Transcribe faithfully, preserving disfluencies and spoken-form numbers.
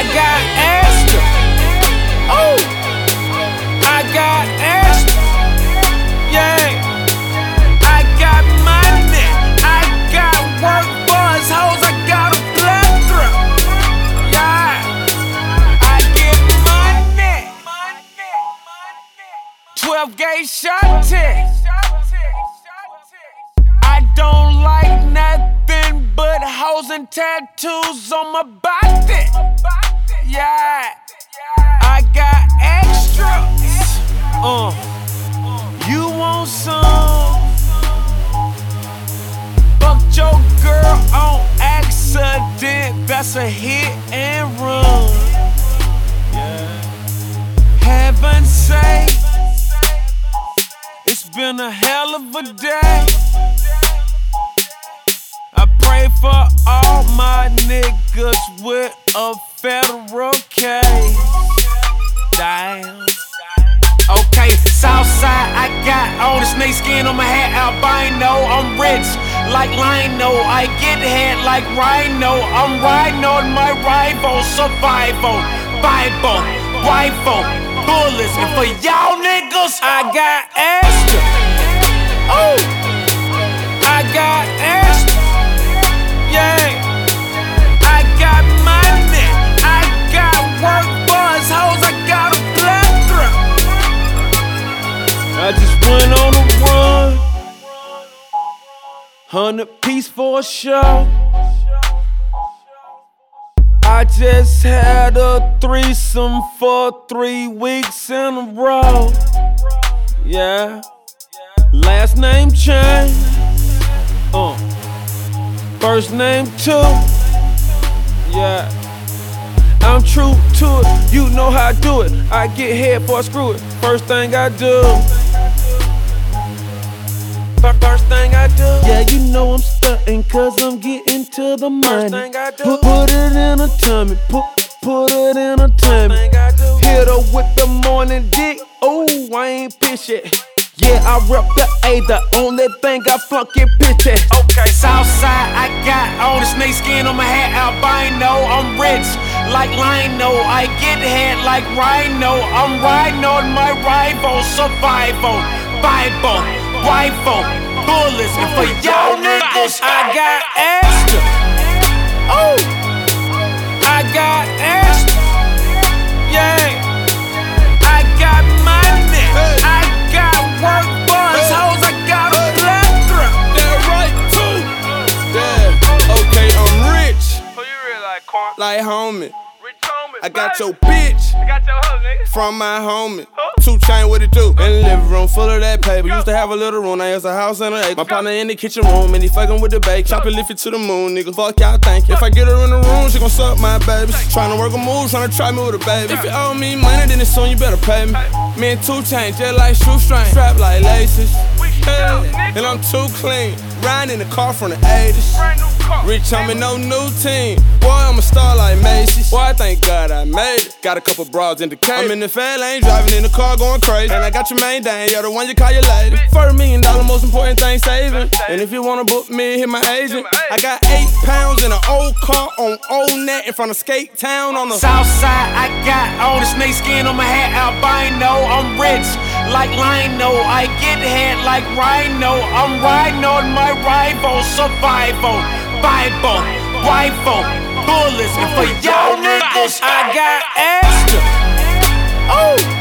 I got extra. Oh, I got extra. Yeah, I got money. I got work buzz hoes. I got a plethora. Yeah, I get money. twelve gauge shot test. I don't like nothing but hoes and tattoos on my body. Yeah, I got extras. Uh, you want some? Fucked your girl on accident. That's a hit and run. Yeah. Heaven say it's been a hell of a day. I pray for all my niggas with a federal case. Damn. Okay, Southside, I got all the snake skin on my hat, albino. I'm rich like Lino. I get head like Rhino. I'm riding on my rival, survival, Bible, rifle, bullets. And for y'all niggas, I got extra. Oh, I got extra. Yeah, I got money, I got work buzz hoes, I got a plethora. I just went on a run, hundred piece for a show. I just had a threesome for three weeks in a row. Yeah, last name change. Uh. First name too, yeah. I'm true to it, you know how I do it. I get head before I screw it, first thing I do. First thing I do. Yeah, you know I'm stuntin' cause I'm getting to the money. First thing I do. Put, put it in a tummy, put, put it in a tummy. Hit her with the morning dick, ooh, I ain't bitch yet. Yeah, I rep the A, the only thing I fucking bitch at. Okay, Southside, I got all the snake skin on my hat, albino. I'm rich like Lino. I get head like Rhino. I'm riding on my rival, survival, Bible, rifle, bullets. And for y'all niggas, I got extra. Oh, I got extra. Yeah, I got money. I got work buzz hoes, I got a plethora. That right too. Yeah, okay, I'm rich. Who you really like, Quan? Like homie. Rich homie. I got your bitch. I got your hoe, nigga. From my homie. Huh? Two chain, what it do? In the living room full of that paper. Used to have a little room, now it's a house and an acre. My partner in the kitchen room, and he fucking with the bake. Chop it, lift it to the moon, nigga. Fuck y'all think. If I get her in the room, she gon' suck my baby. Tryna work a move, tryna try me with a baby. If you owe me money, then it's soon you better pay me. Me and two chains, just like shoestring, strap like laces. Hey, and I'm too clean, riding in the car from the eighties. Rich homie, no new team. Boy, I'm a star like Macy's. Boy, I thank God I made it. Got a couple broads in the cave. I'm in the fat lane, driving in the car, going crazy. And I got your main dang, you're the one you call your lady. For a million dollar, most important thing saving. And if you wanna book me, hit my agent. I got eight pounds in an old car on Old Net in front of Skate Town on the Southside. I got all the snake skin on my hat, albino. I'm rich like Lino. I get head like Rhino. I'm riding on my rival, survival, Bible, rifle, bullets. And for y'all niggas, I got extra. Oh,